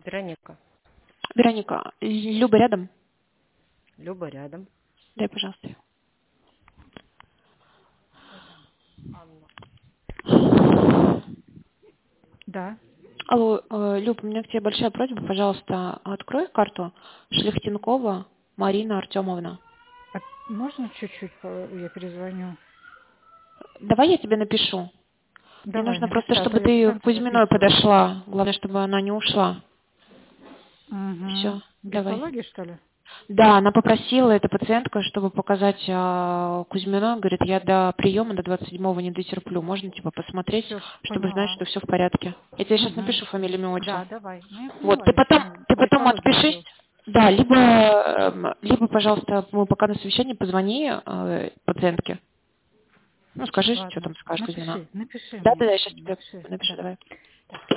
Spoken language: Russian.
Вероника. Вероника, Люба рядом? Люба рядом. Дай, пожалуйста. Да. Алло, Люб, у меня к тебе большая просьба, пожалуйста, открой карту Шлихтенкова Марина Артемовна. А можно чуть-чуть я перезвоню? Давай я тебе напишу. Мне Давай, нужно просто, напиши, а то чтобы я в ты к центре Кузьминой записываю. подошла. Главное, чтобы она не ушла. Угу. Все, давай. Гистология, что ли? Да, она попросила, эта пациентка, чтобы показать Кузьминой, говорит, я до приема до 27-го не дотерплю. Можно типа посмотреть, Все, чтобы знать, поняла. что все в порядке. Я тебе сейчас Угу. напишу фамилию, имя, Да, отчество. давай. Ну, я Вот, поняла, я поняла. ты потом Гистологию отпишись. хотела. Да, либо, пожалуйста, мы пока на совещании, позвони пациентке. Ну, скажи, что Ладно. там скажешь, Кузьмина. Напиши Да, мне. я сейчас тебе Напиши, напишу, да. давай.